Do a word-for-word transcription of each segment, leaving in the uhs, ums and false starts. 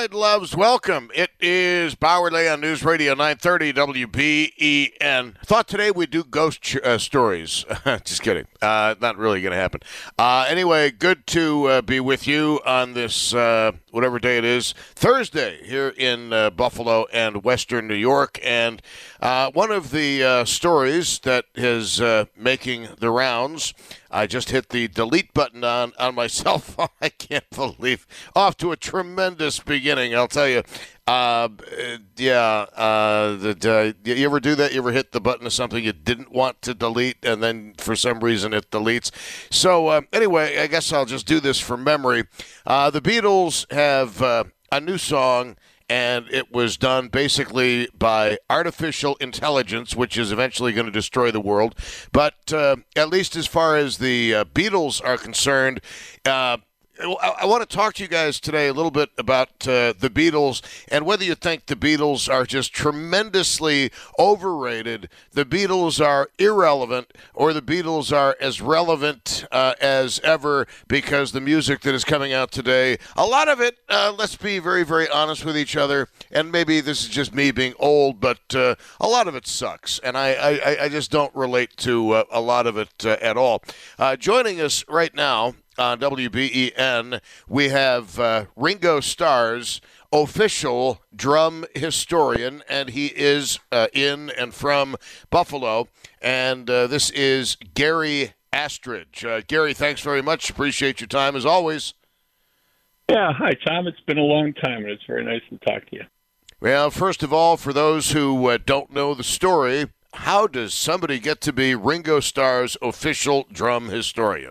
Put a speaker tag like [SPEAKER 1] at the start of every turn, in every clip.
[SPEAKER 1] Side Loves, welcome. It is Bauerle on News Radio nine thirty W B E N. Thought today we'd do ghost ch- uh, stories. Just kidding. Uh, not really going to happen. Uh, anyway, good to uh, be with you on this, uh, whatever day it is, Thursday here in uh, Buffalo and Western New York. And uh, one of the uh, stories that is uh, making the rounds, I just hit the delete button on, on my cell phone. I can't believe. Off to a tremendous beginning, I'll tell you. Uh, yeah, uh, the, uh, you ever do that? You ever hit the button of something you didn't want to delete, and then for some reason it deletes? So uh, anyway, I guess I'll just do this from memory. Uh, the Beatles have uh, a new song, and it was done basically by artificial intelligence, which is eventually going to destroy the world. But uh, at least as far as the uh, Beatles are concerned, uh, I, I want to talk to you guys today a little bit about uh, the Beatles and whether you think the Beatles are just tremendously overrated, the Beatles are irrelevant, or the Beatles are as relevant uh, as ever, because the music that is coming out today, a lot of it, uh, let's be very, very honest with each other, and maybe this is just me being old, but uh, a lot of it sucks, and I, I, I just don't relate to uh, a lot of it uh, at all. Uh, joining us right now on W B E N, we have uh, Ringo Starr's official drum historian, and he is uh, in and from Buffalo, and uh, this is Gary Astridge. Uh, Gary, thanks very much. Appreciate your time, as always.
[SPEAKER 2] Yeah, hi, Tom. It's been a long time, and it's very nice to talk to you.
[SPEAKER 1] Well, first of all, for those who uh, don't know the story, how does somebody get to be Ringo Starr's official drum historian?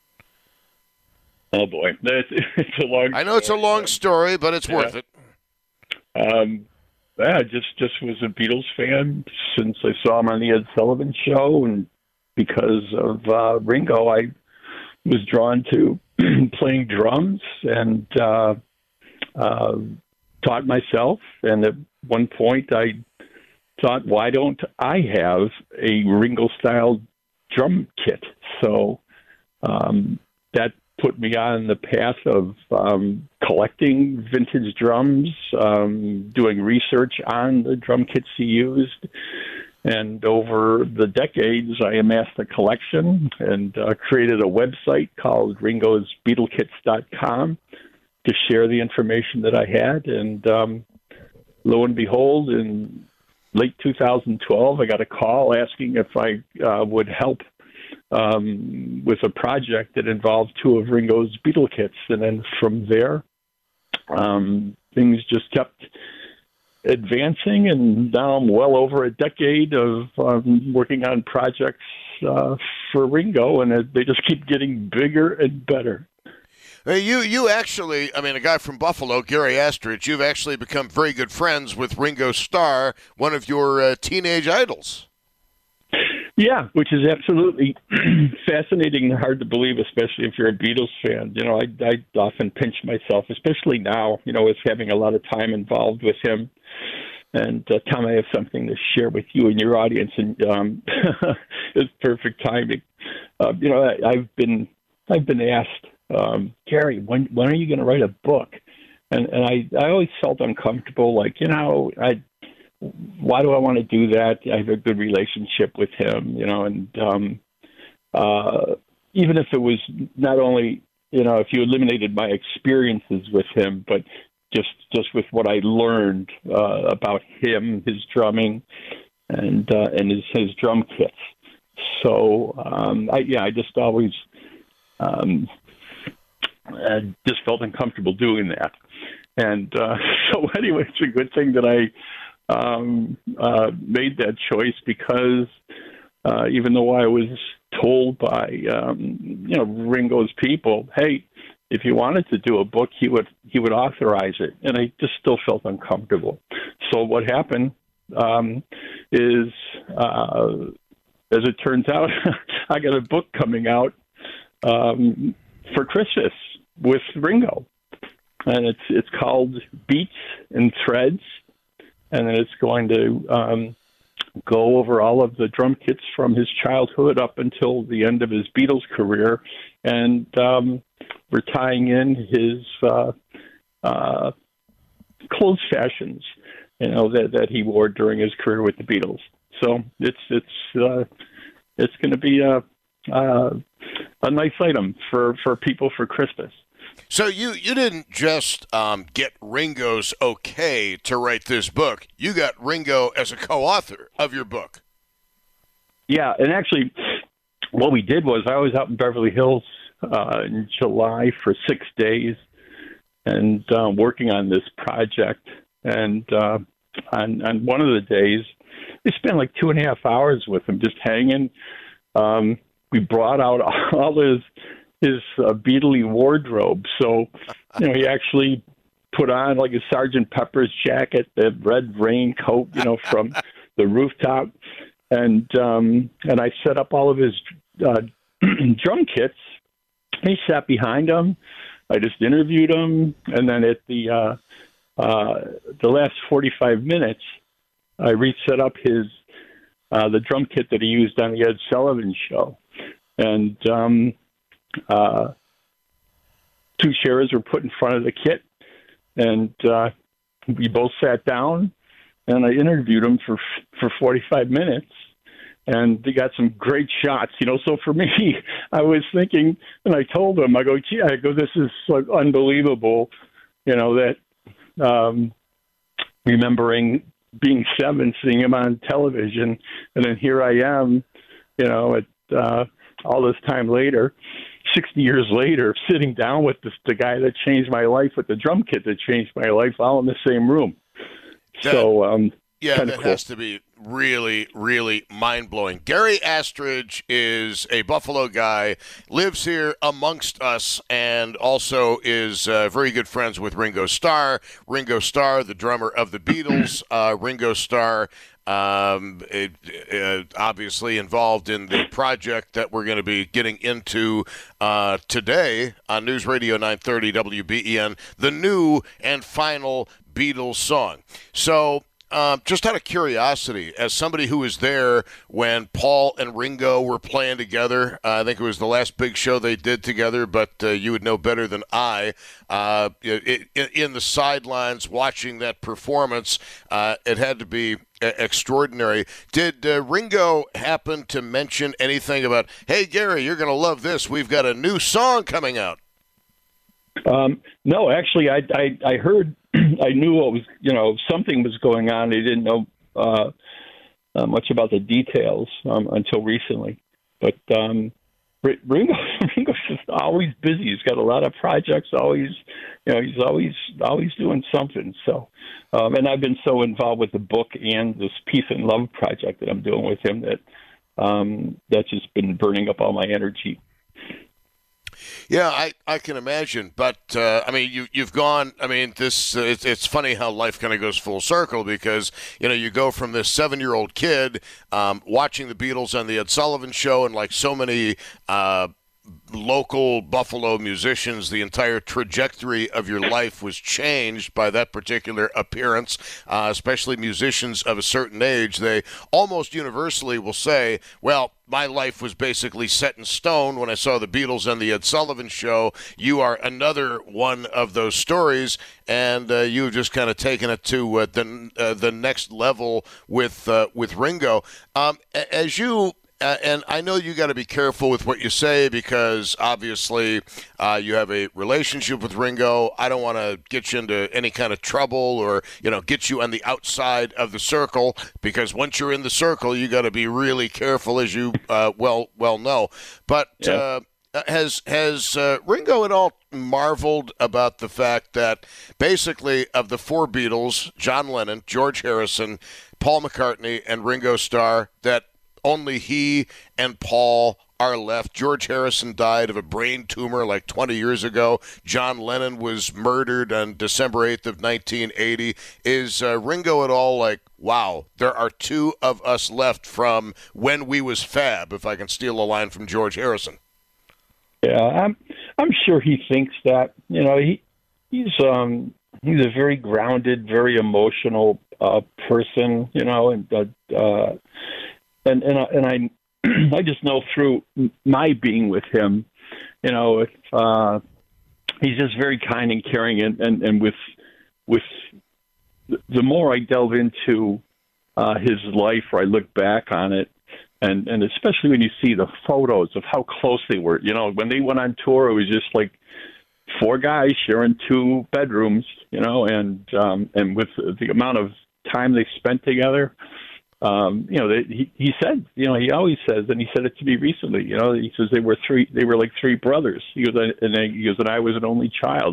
[SPEAKER 2] Oh, boy. That's, it's a long
[SPEAKER 1] I know it's a long story, but it's
[SPEAKER 2] yeah.
[SPEAKER 1] worth it.
[SPEAKER 2] Um, yeah, just, just was a Beatles fan since I saw him on the Ed Sullivan Show, and because of uh, Ringo, I was drawn to playing drums and uh, uh, taught myself. And at one point, I thought, why don't I have a Ringo-style drum kit? So um, that put me on the path of um, collecting vintage drums, um, doing research on the drum kits he used. And over the decades, I amassed a collection and uh, created a website called ringos beatle kits dot com to share the information that I had. And um, lo and behold, in late two thousand twelve, I got a call asking if I uh, would help Um, with a project that involved two of Ringo's Beatle kits. And then from there, um, things just kept advancing, and now I'm well over a decade of um, working on projects uh, for Ringo, and they just keep getting bigger and better.
[SPEAKER 1] You you actually, I mean, a guy from Buffalo, Gary Astridge, you've actually become very good friends with Ringo Starr, one of your uh, teenage idols.
[SPEAKER 2] Yeah, which is absolutely fascinating and hard to believe, especially if you're a Beatles fan. You know, I, I often pinch myself, especially now, you know, with having a lot of time involved with him. And, uh, Tom, I have something to share with you and your audience, and um, it's perfect timing. Uh, you know, I, I've been I've been asked, um, Gary, when when are you going to write a book? And, and I, I always felt uncomfortable, like, you know, I why do I want to do that? I have a good relationship with him, you know, and um, uh, even if it was not only, you know, if you eliminated my experiences with him, but just just with what I learned uh, about him, his drumming, and uh, and his, his drum kits. So, um, I, yeah, I just always um, I just felt uncomfortable doing that. And uh, so anyway, it's a good thing that I Um, uh, made that choice, because uh, even though I was told by um, you know Ringo's people, hey, if he wanted to do a book, he would he would authorize it, and I just still felt uncomfortable. So what happened um, is, uh, as it turns out, I got a book coming out um, for Christmas with Ringo, and it's it's called Beats and Threads. And then it's going to um, go over all of the drum kits from his childhood up until the end of his Beatles career. And um, we're tying in his uh, uh, clothes fashions, you know, that that he wore during his career with the Beatles. So it's it's uh, it's going to be a uh, a nice item for, for people for Christmas.
[SPEAKER 1] So you, you didn't just um, get Ringo's okay to write this book. You got Ringo as a co-author of your book.
[SPEAKER 2] Yeah, and actually, what we did was I was out in Beverly Hills uh, in July for six days and uh, working on this project. And uh, on, on one of the days, we spent like two and a half hours with him just hanging. Um, we brought out all his his uh, Beatley wardrobe. So, you know, he actually put on like a Sergeant Pepper's jacket, the red raincoat, you know, from the rooftop. And um, and I set up all of his uh, drum kits. He sat behind him. I just interviewed him. And then at the uh, uh, the last forty-five minutes, I reset up his uh, the drum kit that he used on the Ed Sullivan Show. And um, uh, two chairs were put in front of the kit, and uh, we both sat down, and I interviewed him for for forty-five minutes, and they got some great shots, you know. So for me, I was thinking, and I told him, I go, gee, I go, this is like unbelievable, you know, that um, remembering being seven, seeing him on television, and then here I am, you know, at uh, all this time later, sixty years later, sitting down with this, the guy that changed my life, with the drum kit that changed my life, all in the same room.
[SPEAKER 1] That,
[SPEAKER 2] so, um,
[SPEAKER 1] yeah, that
[SPEAKER 2] cool.
[SPEAKER 1] has to be really, really mind-blowing. Gary Astridge is a Buffalo guy, lives here amongst us, and also is uh, very good friends with Ringo Starr. Ringo Starr, the drummer of the Beatles. Uh, Ringo Starr, um, it, uh, obviously involved in the project that we're going to be getting into uh, today on News Radio nine thirty W B E N, the new and final Beatles song. So, Uh, just out of curiosity, as somebody who was there when Paul and Ringo were playing together, uh, I think it was the last big show they did together, but uh, you would know better than I, uh, it, it, in the sidelines watching that performance, uh, it had to be extraordinary. Did uh, Ringo happen to mention anything about, hey, Gary, you're going to love this, we've got a new song coming out?
[SPEAKER 2] Um, no, actually, I, I, I heard, I knew what was, you know, something was going on. I didn't know uh, uh, much about the details um, until recently. But um, Ringo, Ringo's just always busy. He's got a lot of projects. Always, you know, he's always always doing something. So, um, and I've been so involved with the book and this Peace and Love project that I'm doing with him that um, that's just been burning up all my energy.
[SPEAKER 1] Yeah, I, I can imagine. But, uh, I mean, you, you've gone, I mean, this uh, it's, it's funny how life kind of goes full circle because, you know, you go from this seven-year-old kid um, watching the Beatles on the Ed Sullivan Show, and like so many uh, local Buffalo musicians, the entire trajectory of your life was changed by that particular appearance, uh, especially musicians of a certain age. They almost universally will say, well, my life was basically set in stone when I saw the Beatles on the Ed Sullivan Show. You are another one of those stories, and uh, you've just kind of taken it to uh, the uh, the next level with uh, with Ringo. Um, as you Uh, and I know you got to be careful with what you say because obviously uh, you have a relationship with Ringo. I don't want to get you into any kind of trouble or, you know, get you on the outside of the circle because once you're in the circle, you got to be really careful, as you uh, well well know. But
[SPEAKER 2] Yeah.
[SPEAKER 1] uh, has has uh, Ringo at all marveled about the fact that basically of the four Beatles, John Lennon, George Harrison, Paul McCartney, and Ringo Starr, that only he and Paul are left? George Harrison died of a brain tumor like twenty years ago. John Lennon was murdered on December eighth of nineteen eighty. Is uh, Ringo at all like, wow, there are two of us left from when we was fab, if I can steal a line from George Harrison?
[SPEAKER 2] Yeah, I'm I'm sure he thinks that. You know, he he's um he's a very grounded, very emotional uh, person. You know, and uh, uh, and and I, and I I just know through my being with him, you know, if, uh, he's just very kind and caring, and, and, and with with the more I delve into uh, his life, or I look back on it, and and especially when you see the photos of how close they were. You know, when they went on tour, it was just like four guys sharing two bedrooms. You know, and um, and with the amount of time they spent together. Um, you know, they, he, he said, you know, he always says, and he said it to me recently, you know, he says they were three, they were like three brothers. He goes, and they, he goes, and I was an only child.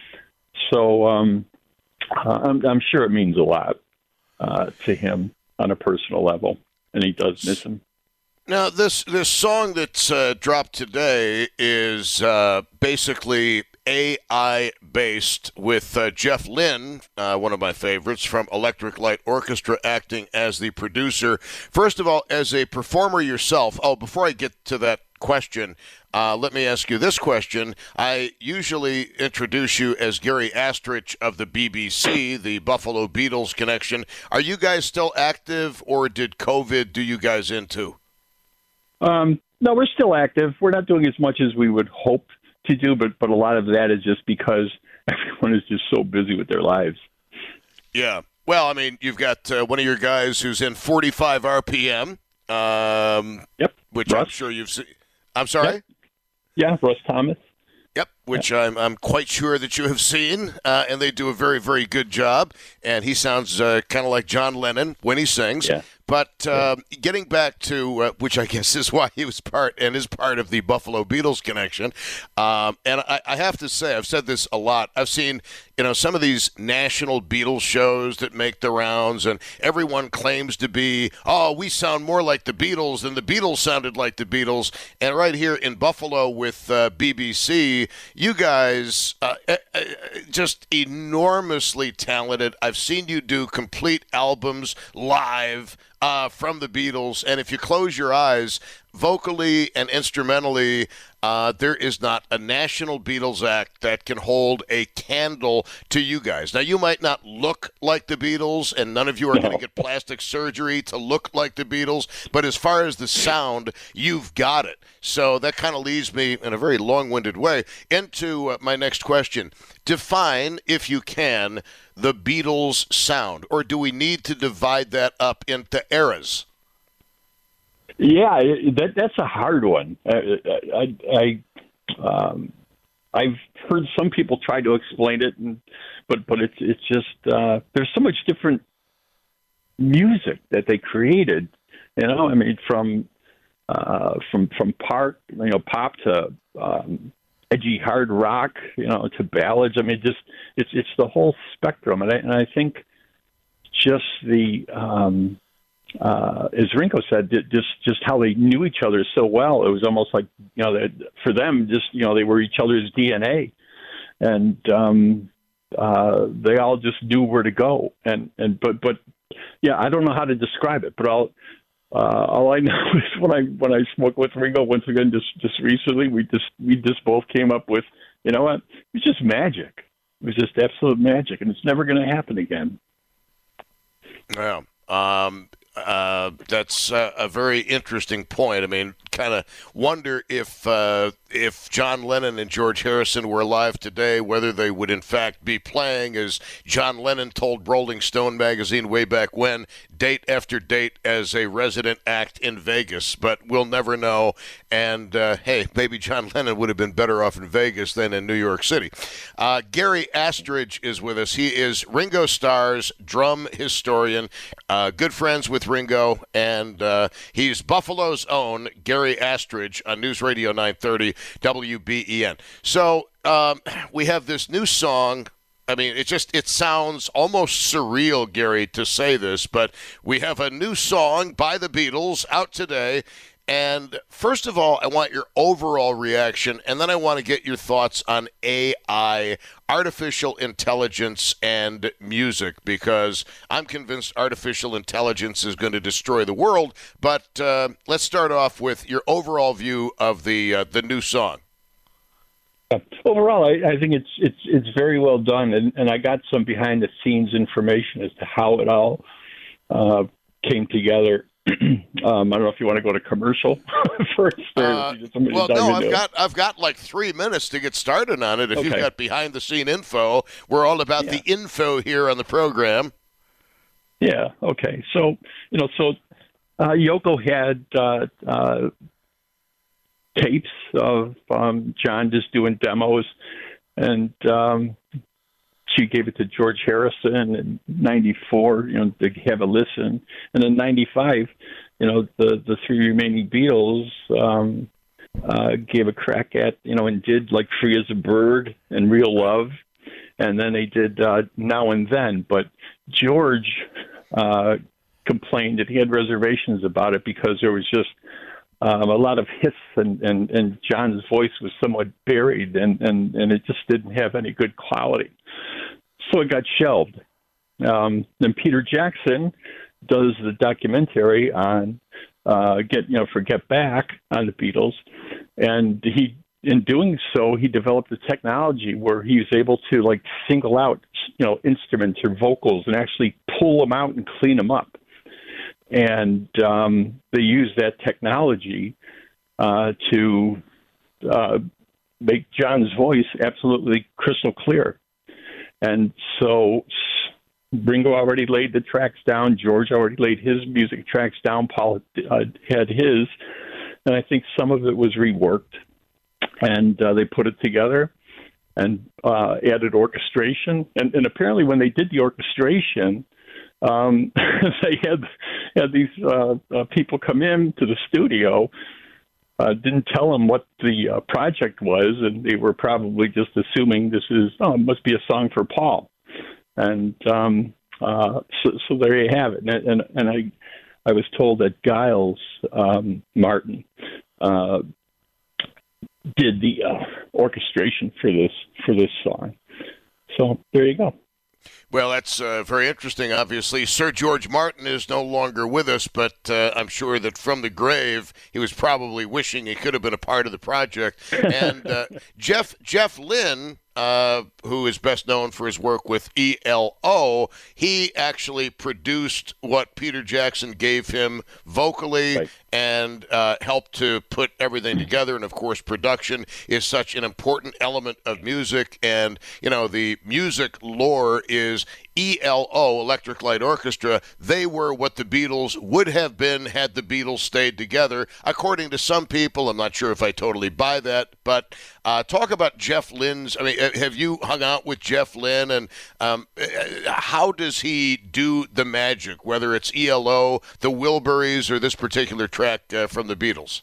[SPEAKER 2] So um, uh, I'm, I'm sure it means a lot uh, to him on a personal level, and he does miss him.
[SPEAKER 1] Now, this this song that's uh, dropped today is uh, basically A I-based with uh, Jeff Lynne, uh, one of my favorites, from Electric Light Orchestra, acting as the producer. First of all, as a performer yourself, oh, before I get to that question, uh, let me ask you this question. I usually introduce you as Gary Astrich of the B B C, the Buffalo Beatles connection. Are you guys still active, or did COVID do you guys into?
[SPEAKER 2] Um, no, we're still active. We're not doing as much as we would hope to do, but, but a lot of that is just because everyone is just so busy with their lives.
[SPEAKER 1] Yeah. Well, I mean, you've got uh, one of your guys who's in forty-five R P M, um,
[SPEAKER 2] yep.
[SPEAKER 1] which
[SPEAKER 2] Russ.
[SPEAKER 1] I'm sure you've seen. I'm sorry?
[SPEAKER 2] Yep. Yeah, Russ Thomas.
[SPEAKER 1] Yep, which I'm I'm quite sure that you have seen, uh, and they do a very, very good job. And he sounds uh, kind of like John Lennon when he sings.
[SPEAKER 2] Yeah.
[SPEAKER 1] But uh, getting back to, uh, which I guess is why he was part and is part of the Buffalo Beatles connection, um, and I, I have to say, I've said this a lot. I've seen, you know, some of these national Beatles shows that make the rounds, and everyone claims to be, oh, we sound more like the Beatles than the Beatles sounded like the Beatles. And right here in Buffalo with uh, B B C, you guys uh, uh, just enormously talented. I've seen you do complete albums live. Uh, from the Beatles, and if you close your eyes, vocally and instrumentally, uh, there is not a national Beatles act that can hold a candle to you guys. Now, you might not look like the Beatles, and none of you are going to get plastic surgery to look like the Beatles, but as far as the sound, you've got it. So that kind of leads me, in a very long-winded way, into uh, my next question. Define, if you can, the Beatles sound, or do we need to divide that up into eras?
[SPEAKER 2] Yeah, that that's a hard one. I, I, I um, I've heard some people try to explain it, and, but but it's it's just uh, there's so much different music that they created. You know, I mean, from uh, from from part you know pop to um, edgy hard rock, you know, to ballads. I mean, just it's it's the whole spectrum, and I and I think just the um, uh, as Ringo said, just just how they knew each other so well. It was almost like, you know, that for them, just, you know, they were each other's D N A, and um, uh, they all just knew where to go. And and but but yeah, I don't know how to describe it, but I'll. Uh, all I know is when I when I spoke with Ringo once again just, just recently, we just we just both came up with, you know what, it was just magic. It was just absolute magic, and it's never going to happen again.
[SPEAKER 1] Yeah, um, uh, that's uh, a very interesting point. I mean, kind of wonder if uh, if John Lennon and George Harrison were alive today, whether they would in fact be playing, as John Lennon told Rolling Stone magazine way back when, date after date as a resident act in Vegas. But we'll never know. And uh, hey, maybe John Lennon would have been better off in Vegas than in New York City. Uh, Gary Astrich is with us. He is Ringo Starr's drum historian, uh, good friends with Ringo, and uh, he's Buffalo's own Gary Astrich on News Radio nine thirty W B E N. So um, we have this new song. I mean, it just it sounds almost surreal, Gary, to say this, but we have a new song by the Beatles out today. And first of all, I want your overall reaction, and then I want to get your thoughts on A I, artificial intelligence, and music, because I'm convinced artificial intelligence is going to destroy the world. But uh, let's start off with your overall view of the uh, the new song.
[SPEAKER 2] Overall, I, I think it's it's it's very well done, and, and I got some behind the scenes information as to how it all uh, came together. um, I don't know if you want to go to commercial first. Or
[SPEAKER 1] uh,
[SPEAKER 2] just
[SPEAKER 1] well, no, I've got I've got like three minutes to get started on it. If
[SPEAKER 2] okay.
[SPEAKER 1] you've got behind the scene info, we're all about
[SPEAKER 2] yeah.
[SPEAKER 1] the info here on the program.
[SPEAKER 2] Yeah. Okay. So, you know, so uh, Yoko had uh, uh, tapes of um, John just doing demos, and um, she gave it to George Harrison in ninety-four, you know, to have a listen. And in ninety-five, you know, the, the three remaining Beatles um, uh, gave a crack at, you know, and did like Free as a Bird and Real Love. And then they did uh, Now and Then. But George uh, complained that he had reservations about it because there was just um, a lot of hiss, and, and, and John's voice was somewhat buried, and, and, and it just didn't have any good quality. So it got shelved. Um, then Peter Jackson does the documentary on uh, Get you know for Get Back on the Beatles, and he in doing so he developed a technology where he was able to like single out you know instruments or vocals and actually pull them out and clean them up. And um, they used that technology uh, to uh, make John's voice absolutely crystal clear. And so Ringo already laid the tracks down. George already laid his music tracks down. Paul uh, had his. And I think some of it was reworked. And uh, they put it together and uh, added orchestration. And, and apparently when they did the orchestration, um, they had had these uh, uh, people come in to the studio, uh, didn't tell them what the uh, project was, and they were probably just assuming this is, oh, it must be a song for Paul. And um, uh, so, so there you have it. And, and, and I, I was told that Giles um, Martin uh, did the uh, orchestration for this for this song. So there you go.
[SPEAKER 1] Well, that's uh, very interesting, obviously. Sir George Martin is no longer with us, but uh, I'm sure that from the grave, he was probably wishing he could have been a part of the project. And uh, Jeff Jeff Lynne, uh, who is best known for his work with E L O, he actually produced what Peter Jackson gave him vocally, right, and uh, helped to put everything together. And, of course, production is such an important element of music. And, you know, the music lore is E L O, Electric Light Orchestra. They were what the Beatles would have been had the Beatles stayed together. According to some people, I'm not sure if I totally buy that, but uh, talk about Jeff Lynne's. I mean, have you hung out with Jeff Lynne, and um, how does he do the magic, whether it's E L O, the Wilburys, or this particular track uh, from the Beatles?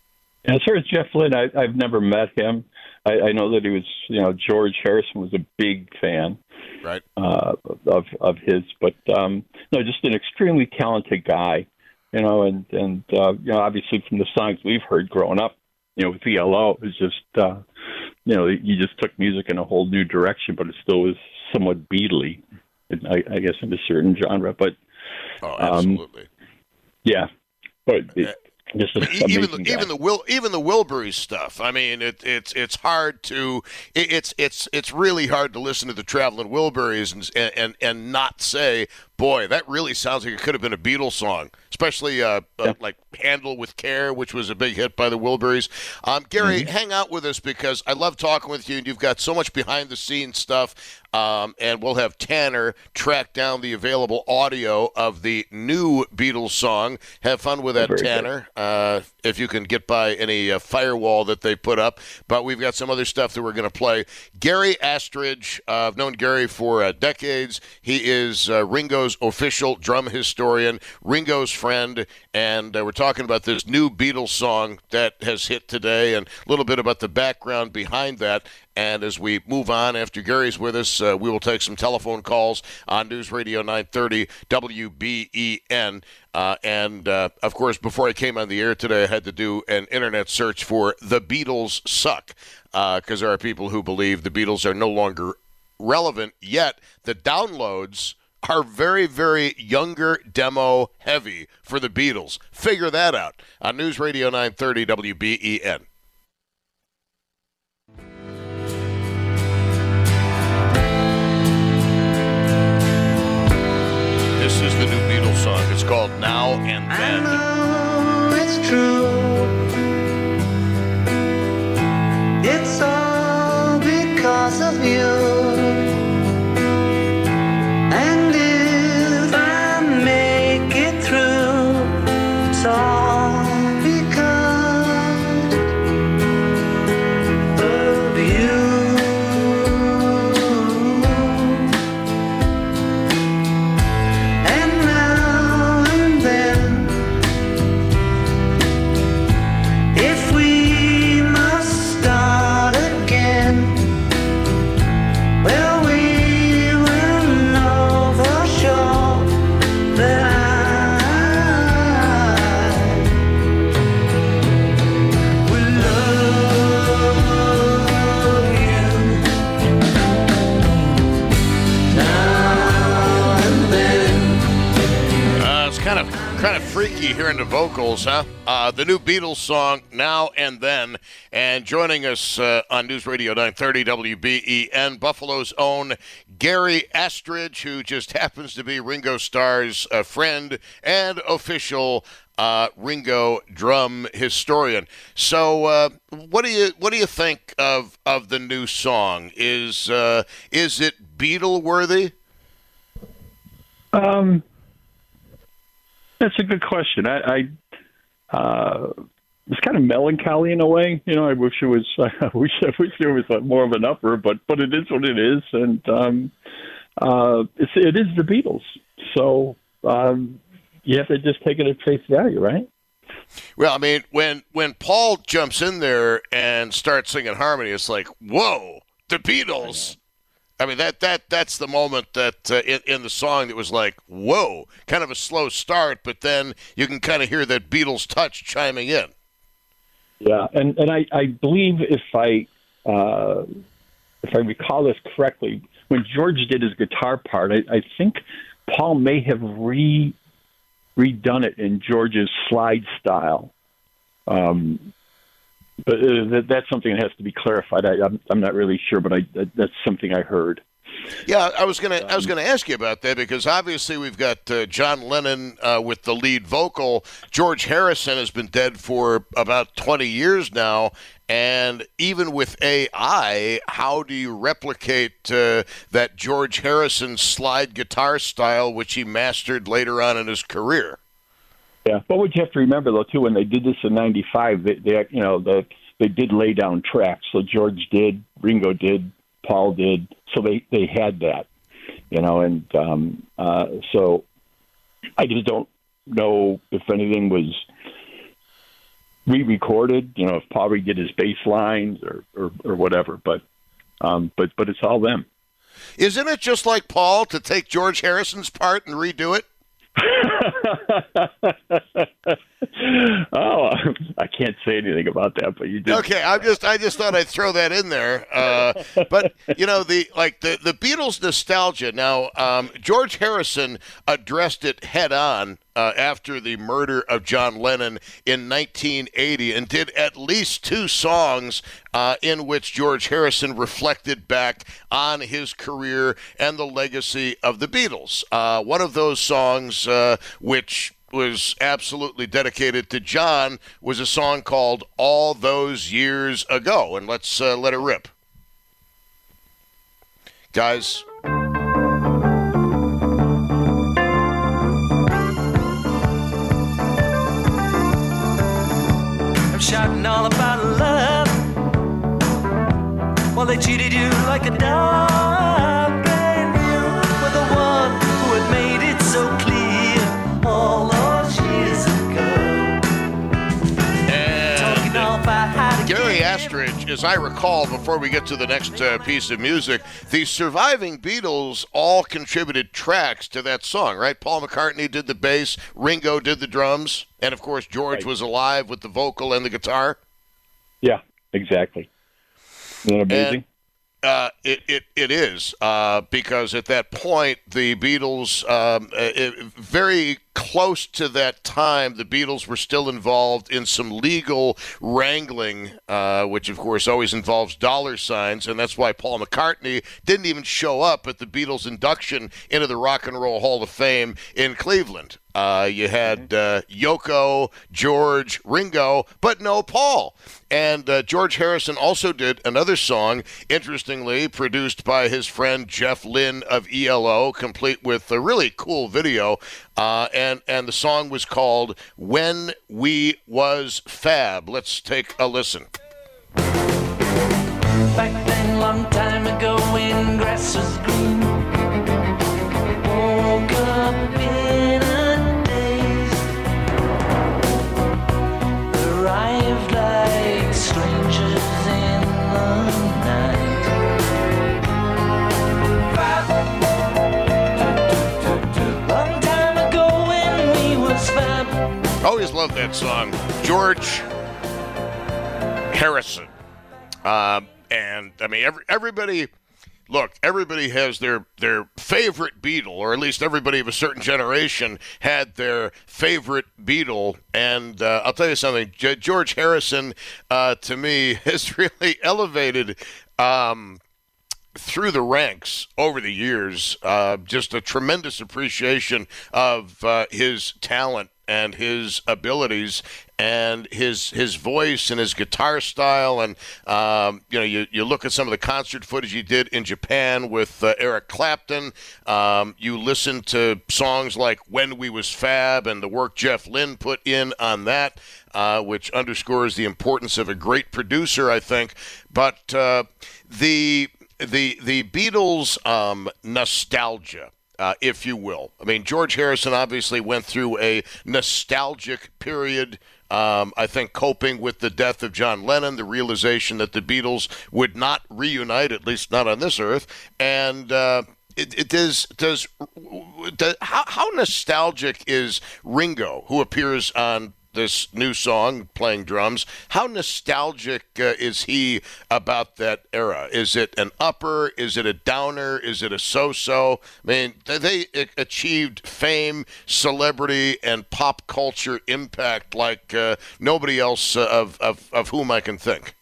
[SPEAKER 2] As far as Jeff Lynne, I, I've never met him. I, I know that he was, you know, George Harrison was a big fan,
[SPEAKER 1] right,
[SPEAKER 2] uh, of of his, but um, no, just an extremely talented guy, you know, and and uh, you know, obviously from the songs we've heard growing up, you know, with E L O, it was just, uh, you know, you just took music in a whole new direction, but it still was somewhat Beatley, I, I guess, in a certain genre, but
[SPEAKER 1] oh, absolutely,
[SPEAKER 2] um, yeah, but. It, Just
[SPEAKER 1] even the, even the Will even the Wilbury stuff. I mean, it, it's it's hard to it, it's it's it's really hard to listen to the Traveling Wilburys and and and not say, boy, that really sounds like it could have been a Beatles song, especially uh, yeah. uh, like Handle with Care, which was a big hit by the Wilburys. Um, Gary, mm-hmm. hang out with us because I love talking with you, and you've got so much behind-the-scenes stuff. Um, and we'll have Tanner track down the available audio of the new Beatles song. Have fun with that, Very Tanner, uh, if you can get by any uh, firewall that they put up. But we've got some other stuff that we're going to play. Gary Astridge, uh, I've known Gary for uh, decades. He is uh, Ringo's official drum historian, Ringo's friend, and uh, we're talking about this new Beatles song that has hit today and a little bit about the background behind that. And as we move on, after Gary's with us, uh, we will take some telephone calls on News Radio nine thirty W B E N. Uh, and, uh, of course, before I came on the air today, I had to do an internet search for The Beatles Suck, because uh, there are people who believe the Beatles are no longer relevant, yet the downloads are very, very younger demo heavy for the Beatles. Figure that out on News Radio nine thirty W B E N. This is the new Beatles song. It's called Now and Then.
[SPEAKER 3] I know it's true. It's all because of you. And if I
[SPEAKER 1] Kind of freaky hearing the vocals, huh? Uh, the new Beatles song, Now and Then. And joining us uh, on News Radio nine thirty W B E N, Buffalo's own Gary Astridge, who just happens to be Ringo Starr's uh, friend and official uh, Ringo drum historian. So, uh, what do you what do you think of of the new song? Is uh, is it Beatle worthy?
[SPEAKER 2] Um. That's a good question. I, I uh, it's kind of melancholy in a way. You know, I wish it was. I wish I wish there was more of an upper, but but it is what it is, and um, uh, it's it is the Beatles. So um, you have to just take it at face value, right?
[SPEAKER 1] Well, I mean, when when Paul jumps in there and starts singing harmony, it's like, whoa, the Beatles. I mean, that, that that's the moment that uh, in, in the song that was like, whoa, kind of a slow start, but then you can kind of hear that Beatles touch chiming in.
[SPEAKER 2] Yeah, and, and I, I believe if I uh, if I recall this correctly, when George did his guitar part, I, I think Paul may have re redone it in George's slide style. Um, But uh, that, that's something that has to be clarified. I, I'm, I'm not really sure, but I, that, that's something I heard.
[SPEAKER 1] Yeah, I was gonna I was gonna ask you about that because obviously we've got uh, John Lennon uh, with the lead vocal. George Harrison has been dead for about twenty years now, and even with A I, how do you replicate uh, that George Harrison slide guitar style, which he mastered later on in his career?
[SPEAKER 2] Yeah, but what you have to remember though too, when they did this in ninety-five, they, they you know the they did lay down tracks. So George did, Ringo did, Paul did. So they, they had that, you know, and um, uh, so I just don't know if anything was re-recorded. You know, if Paul redid his bass lines or, or, or whatever. But um, but but it's all them.
[SPEAKER 1] Isn't it just like Paul to take George Harrison's part and redo it?
[SPEAKER 2] Oh, I can't say anything about that, but you did.
[SPEAKER 1] Okay, I just I just thought I'd throw that in there. Uh, but you know, the like the, the Beatles nostalgia. Now, um, George Harrison addressed it head on uh, after the murder of John Lennon in nineteen eighty, and did at least two songs uh, in which George Harrison reflected back on his career and the legacy of the Beatles. Uh, one of those songs, uh, which was absolutely dedicated to John, was a song called All Those Years Ago. And let's uh, let it rip. Guys.
[SPEAKER 3] I'm shouting all about love. Well, they treated you like a dog, and you were the one who had made it so clear all those years ago.
[SPEAKER 1] And uh, Gary Astridge, as I recall, before we get to the next uh, piece of music, the surviving Beatles all contributed tracks to that song, right? Paul McCartney did the bass, Ringo did the drums, and of course George
[SPEAKER 2] Right.
[SPEAKER 1] was alive with the vocal and the guitar.
[SPEAKER 2] Yeah, exactly. Isn't that amazing?
[SPEAKER 1] And, uh, it, it, it is, uh, because at that point, the Beatles, um, it, very close to that time, the Beatles were still involved in some legal wrangling, uh, which, of course, always involves dollar signs, and that's why Paul McCartney didn't even show up at the Beatles' induction into the Rock and Roll Hall of Fame in Cleveland. Uh, you had uh, Yoko, George, Ringo, but no Paul. And uh, George Harrison also did another song, interestingly, produced by his friend Jeff Lynne of E L O, complete with a really cool video. Uh, and, and the song was called When We Was Fab. Let's take a listen.
[SPEAKER 3] Back then, long time ago, when grass was green, woke up in a daze, arrived like strangers in the night. Long time ago, when we was fab.
[SPEAKER 1] Always loved that song. George Harrison. Um, and, I mean, every, everybody look, everybody has their their favorite Beatle, or at least everybody of a certain generation had their favorite Beatle. And uh, I'll tell you something, G- George Harrison, uh, to me, has really elevated um, through the ranks over the years. Uh, just a tremendous appreciation of uh, his talent and his abilities and his his voice and his guitar style. And, um, you know, you, you look at some of the concert footage he did in Japan with uh, Eric Clapton. Um, you listen to songs like When We Was Fab and the work Jeff Lynne put in on that, uh, which underscores the importance of a great producer, I think. But uh, the, the, the Beatles' um, nostalgia, Uh, if you will. I mean, George Harrison obviously went through a nostalgic period, um, I think coping with the death of John Lennon, the realization that the Beatles would not reunite, at least not on this earth. And uh, it, it does, does, does how, how nostalgic is Ringo, who appears on this new song, playing drums? How nostalgic uh, is he about that era? Is it an upper? Is it a downer? Is it a so-so? I mean, they achieved fame, celebrity, and pop culture impact like uh, nobody else uh, of, of, of whom I can think.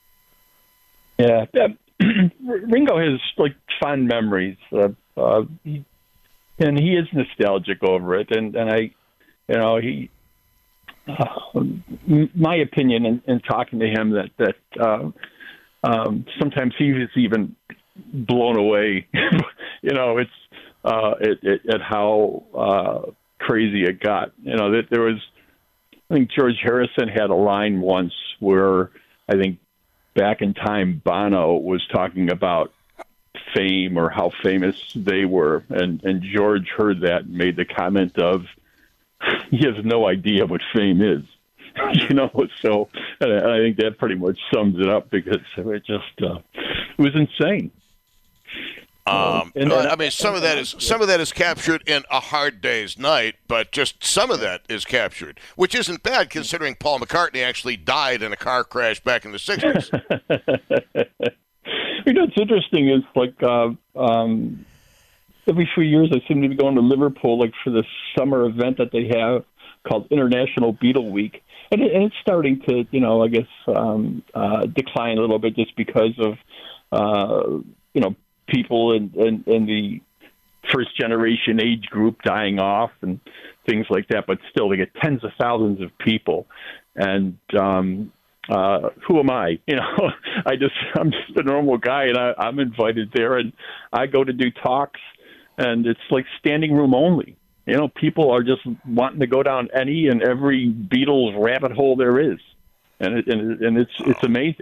[SPEAKER 2] Yeah, yeah. Ringo has like fond memories, uh, uh, he, and he is nostalgic over it. And, and I, you know, he. Uh, my opinion in, in talking to him that that uh, um, sometimes he was even blown away. you know, it's uh, it, it, at how uh, crazy it got. You know, that there was. I think George Harrison had a line once where I think back in time Bono was talking about fame or how famous they were, and and George heard that and made the comment of, he has no idea what fame is, you know. So I think that pretty much sums it up, because it just uh, it was insane.
[SPEAKER 1] Um, and, I mean, some of that is some of that is captured in A Hard Day's Night, but just some of that is captured, which isn't bad considering Paul McCartney actually died in a car crash back in the sixties.
[SPEAKER 2] You know, it's interesting. It's like. Uh, um, Every few years, I seem to be going to Liverpool, like for this summer event that they have called International Beatle Week, and, it, and it's starting to, you know, I guess um, uh, decline a little bit just because of, uh, you know, people in, in, in the first generation age group dying off and things like that. But still, they get tens of thousands of people, and um, uh, who am I? You know, I just I'm just a normal guy, and I, I'm invited there, and I go to do talks. And it's like standing room only. You know, people are just wanting to go down any and every Beatles rabbit hole there is, and it, and, and it's it's amazing.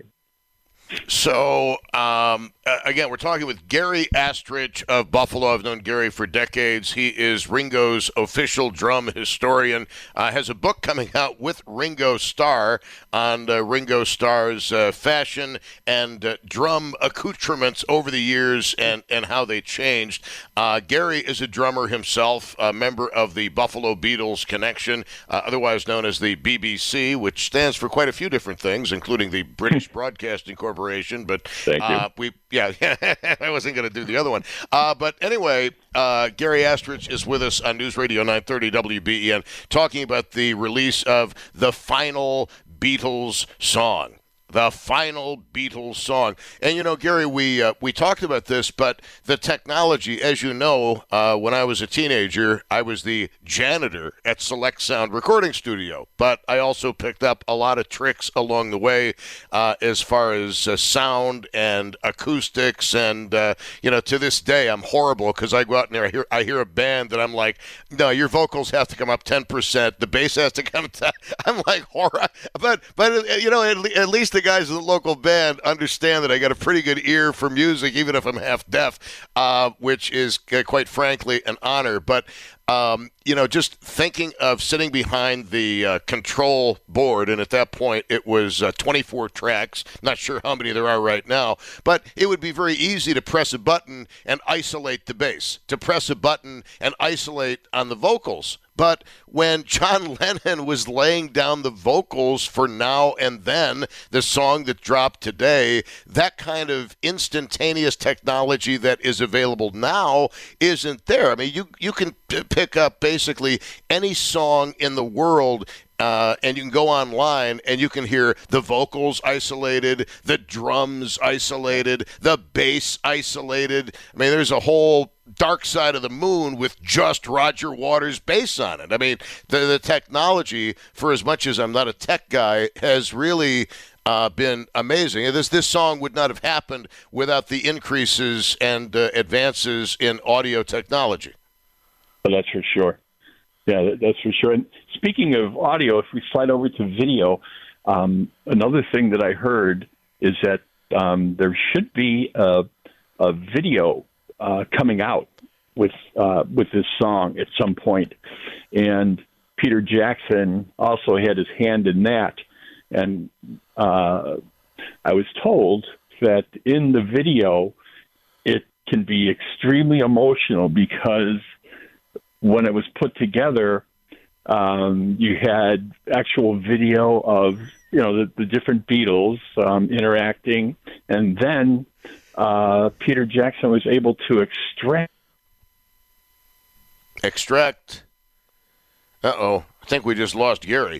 [SPEAKER 1] So, um, again, we're talking with Gary Astrich of Buffalo. I've known Gary for decades. He is Ringo's official drum historian. Uh, has a book coming out with Ringo Starr on uh, Ringo Starr's uh, fashion and uh, drum accoutrements over the years and, and how they changed. Uh, Gary is a drummer himself, a member of the Buffalo Beatles Connection, uh, otherwise known as the B B C, which stands for quite a few different things, including the British Broadcasting Corporation. But uh, we, yeah, I wasn't going to do the other one. Uh, but anyway, uh, Gary Astrich is with us on News Radio nine thirty W B E N, talking about the release of the final Beatles song. The final Beatles song. And, you know, Gary, we uh, we talked about this, but the technology, as you know, uh, when I was a teenager, I was the janitor at Select Sound Recording Studio. But I also picked up a lot of tricks along the way uh, as far as uh, sound and acoustics. And, uh, you know, to this day, I'm horrible because I go out and there, I hear, I hear a band that I'm like, no, your vocals have to come up ten percent. The bass has to come down. I'm like, horror. But, but you know, at, le- at least the guys in the local band understand that I got a pretty good ear for music, even if I'm half deaf, uh, which is uh, quite frankly an honor. But um, you know, just thinking of sitting behind the uh, control board, and at that point it was uh, twenty-four tracks. Not sure how many there are right now, but it would be very easy to press a button and isolate the bass, to press a button and isolate on the vocals. But when John Lennon was laying down the vocals for Now and Then, the song that dropped today, that kind of instantaneous technology that is available now isn't there. I mean, you, you can p- pick up basically any song in the world. Uh, and you can go online and you can hear the vocals isolated, the drums isolated, the bass isolated. I mean, there's a whole Dark Side of the Moon with just Roger Waters' bass on it. I mean, the, the technology, for as much as I'm not a tech guy, has really uh, been amazing. This, this song would not have happened without the increases and uh, advances in audio technology.
[SPEAKER 2] Well, that's for sure. Yeah, that, that's for sure. And speaking of audio, if we slide over to video, um, another thing that I heard is that um, there should be a, a video uh, coming out with uh, with this song at some point. And Peter Jackson also had his hand in that. And uh, I was told that in the video, it can be extremely emotional because when it was put together, um, you had actual video of, you know, the, the different Beatles um, interacting, and then uh, Peter Jackson was able to extract.
[SPEAKER 1] Extract. Uh-oh. I think we just lost Gary.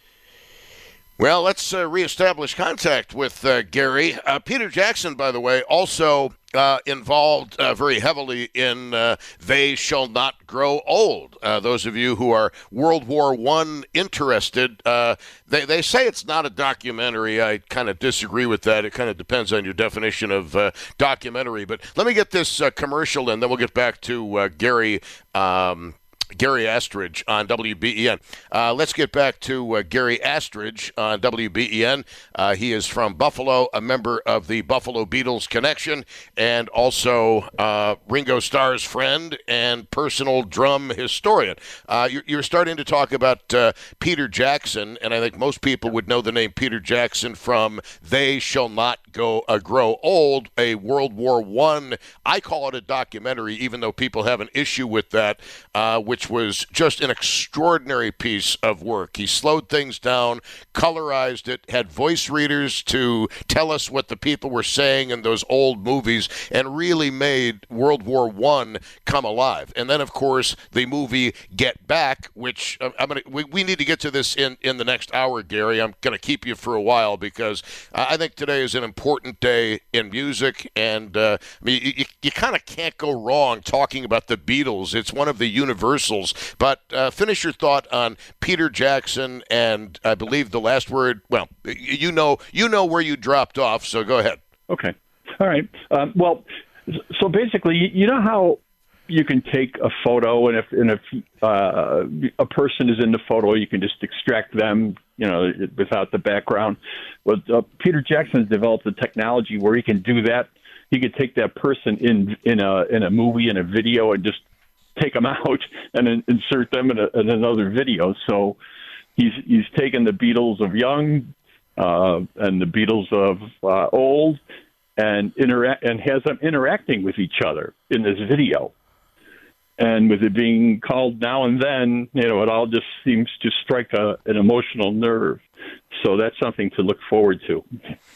[SPEAKER 1] Well, let's uh, reestablish contact with uh, Gary. Uh, Peter Jackson, by the way, also uh, involved uh, very heavily in uh, They Shall Not Grow Old. Uh, those of you who are World War One interested, uh, they, they say it's not a documentary. I kind of disagree with that. It kind of depends on your definition of uh, documentary. But let me get this uh, commercial in, then we'll get back to uh, Gary um Gary Astridge on W B E N. Uh, let's get back to uh, Gary Astridge on W B E N. Uh, he is from Buffalo, a member of the Buffalo Beatles Connection, and also uh, Ringo Starr's friend and personal drum historian. Uh, you're, you're starting to talk about uh, Peter Jackson, and I think most people would know the name Peter Jackson from They Shall Not Go uh, Grow Old, a World War One. I call it a documentary, even though people have an issue with that, uh, which was just an extraordinary piece of work. He slowed things down, colorized it, had voice readers to tell us what the people were saying in those old movies, and really made World War One come alive. And then, of course, the movie Get Back, which uh, I'm gonna, we, we need to get to this in, in the next hour, Gary. I'm going to keep you for a while because uh, I think today is an important day in music, and uh, I mean, you, you kind of can't go wrong talking about the Beatles. It's one of the universals. But uh, finish your thought on Peter Jackson, and I believe the last word. Well, you know, you know where you dropped off, so go ahead.
[SPEAKER 2] Okay, all right. Um, well, so basically, you know how you can take a photo, and if and if uh, a person is in the photo, you can just extract them, you know, without the background. Well, uh, Peter Jackson has developed a technology where he can do that. He could take that person in in a in a movie, in a video, and just take them out and then insert them in, a, in another video. So he's he's taken the Beatles of young uh, and the Beatles of uh, old and interact and has them interacting with each other in this video. And with it being called Now and Then, you know, it all just seems to strike a, an emotional nerve. So that's something to look forward to.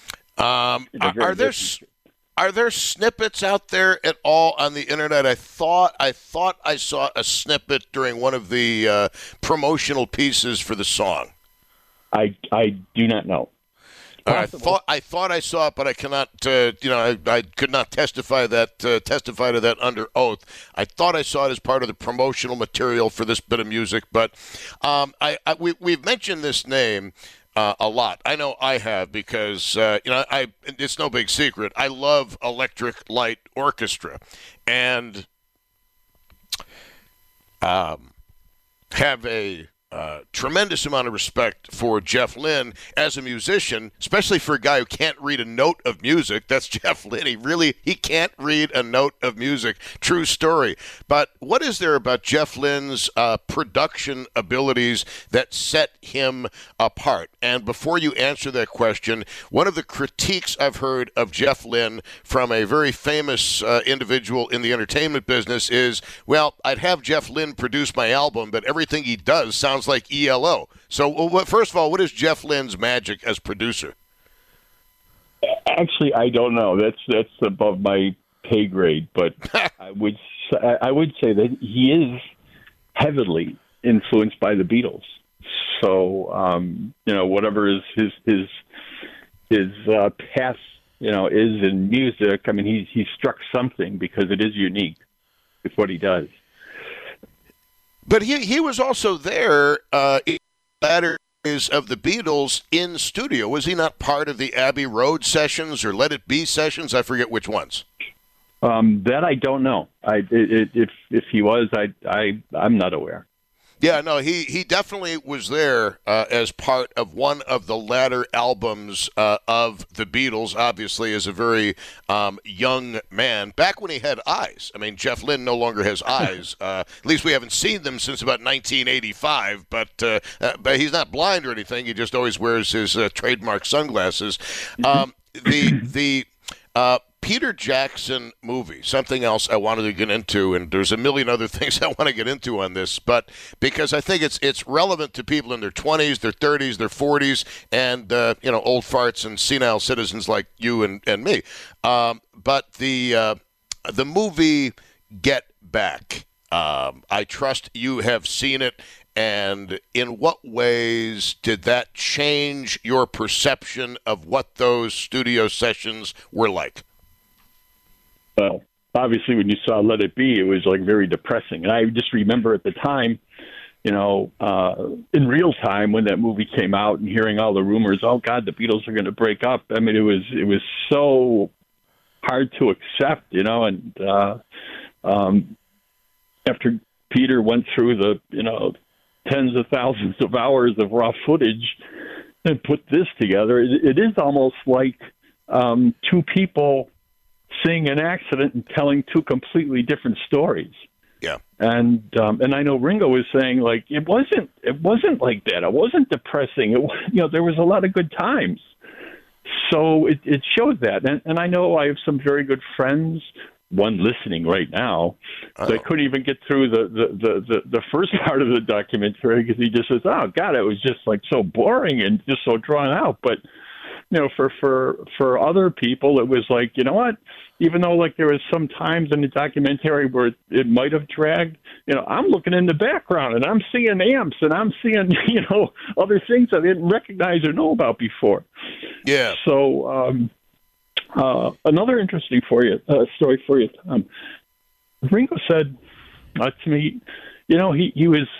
[SPEAKER 1] Um, are, are there? Are there snippets out there at all on the internet? I thought I thought I saw a snippet during one of the uh, promotional pieces for the song.
[SPEAKER 2] I I do not know.
[SPEAKER 1] I thought I thought I saw it, but I cannot. Uh, you know, I, I could not testify that uh, testify to that under oath. I thought I saw it as part of the promotional material for this bit of music, but um, I, I we we've mentioned this name. Uh, a lot. I know I have because, uh, you know, I it's no big secret. I love Electric Light Orchestra and um, have a uh, tremendous amount of respect for Jeff Lynne as a musician, especially for a guy who can't read a note of music. That's Jeff Lynne. He really, he can't read a note of music. True story. But what is there about Jeff Lynne's uh, production abilities that set him apart? And before you answer that question, one of the critiques I've heard of Jeff Lynne from a very famous uh, individual in the entertainment business is, well, I'd have Jeff Lynne produce my album, but everything he does sounds like E L O. So, well, first of all, what is Jeff Lynne's magic as producer?
[SPEAKER 2] Actually, I don't know. That's that's above my pay grade. But I would I would say that he is heavily influenced by the Beatles. So um, you know, whatever is his his his uh, path, you know, is in music. I mean, he he struck something because it is unique with what he does.
[SPEAKER 1] But he he was also there uh, in the latter days of the Beatles in studio. Was he not part of the Abbey Road sessions or Let It Be sessions? I forget which ones.
[SPEAKER 2] Um, that I don't know. I it, it, if if he was, I I I'm not aware.
[SPEAKER 1] Yeah, no, he, he definitely was there uh, as part of one of the latter albums uh, of the Beatles, obviously as a very um, young man, back when he had eyes. I mean, Jeff Lynne no longer has eyes. Uh, at least we haven't seen them since about nineteen eighty-five, but, uh, uh, but he's not blind or anything. He just always wears his uh, trademark sunglasses. Um, the the uh, Peter Jackson movie, something else I wanted to get into, and there's a million other things I want to get into on this, but because I think it's it's relevant to people in their twenties, their thirties, their forties, and uh, you know, old farts and senile citizens like you and, and me. Um, but the uh, the movie Get Back, um, I trust you have seen it. And in what ways did that change your perception of what those studio sessions were like?
[SPEAKER 2] Well, obviously, when you saw Let It Be, it was like very depressing. And I just remember at the time, you know, uh, in real time when that movie came out and hearing all the rumors, oh God, the Beatles are going to break up. I mean, it was it was so hard to accept, you know. And uh, um, after Peter went through the, you know, tens of thousands of hours of raw footage and put this together, it, it is almost like um, two people seeing an accident and telling two completely different stories.
[SPEAKER 1] Yeah.
[SPEAKER 2] And um, and I know Ringo was saying, like, it wasn't it wasn't like that. It wasn't depressing. It was, you know, there was a lot of good times. So it, it showed that. And, and I know I have some very good friends, one listening right now,
[SPEAKER 1] oh.
[SPEAKER 2] that couldn't even get through the, the, the, the, the first part of the documentary because he just says, oh, God, it was just, like, so boring and just so drawn out. But, you know, for, for, for other people, it was like, you know what? Even though, like, there was some times in the documentary where it, it might have dragged, you know, I'm looking in the background and I'm seeing amps and I'm seeing, you know, other things I didn't recognize or know about before.
[SPEAKER 1] Yeah.
[SPEAKER 2] So, um, uh, another interesting for you uh, story for you, Tom. Ringo said uh, to me, you know, he he was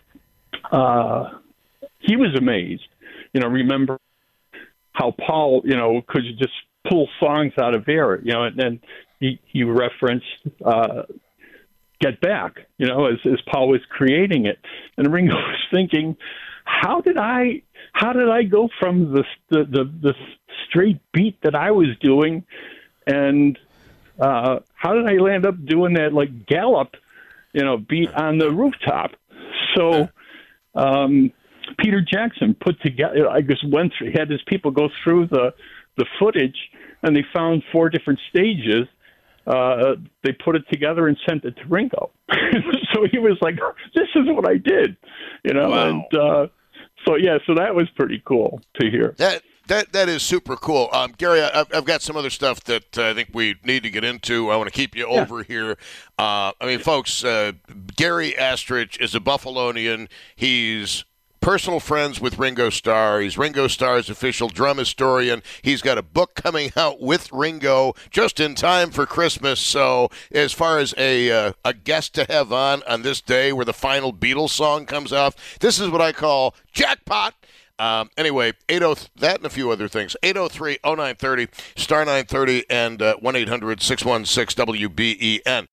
[SPEAKER 2] uh, he was amazed. You know, remember how Paul, you know, could just pull songs out of air, you know, and then he he referenced uh, Get Back, you know, as as Paul was creating it, and Ringo was thinking, how did I how did I go from the the the, the straight beat that I was doing, and uh, how did I land up doing that, like, gallop, you know, beat on the rooftop? So um, Peter Jackson put together, I just went through, he had his people go through the, the footage, and they found four different stages. Uh, they put it together and sent it to Ringo. So he was like, this is what I did, you know,
[SPEAKER 1] wow.
[SPEAKER 2] and uh, so, yeah, so that was pretty cool to hear.
[SPEAKER 1] That That that is super cool, um, Gary. I've, I've got some other stuff that uh, I think we need to get into. I want to keep you
[SPEAKER 2] yeah.
[SPEAKER 1] over here. Uh, I mean, folks, uh, Gary Astrich is a Buffalonian. He's personal friends with Ringo Starr. He's Ringo Starr's official drum historian. He's got a book coming out with Ringo just in time for Christmas. So, as far as a uh, a guest to have on on this day where the final Beatles song comes off, this is what I call jackpot. Um, anyway, eight oh that and a few other things. eight oh three oh nine thirty, star nine thirty, and uh, one eight hundred six one six W B E N.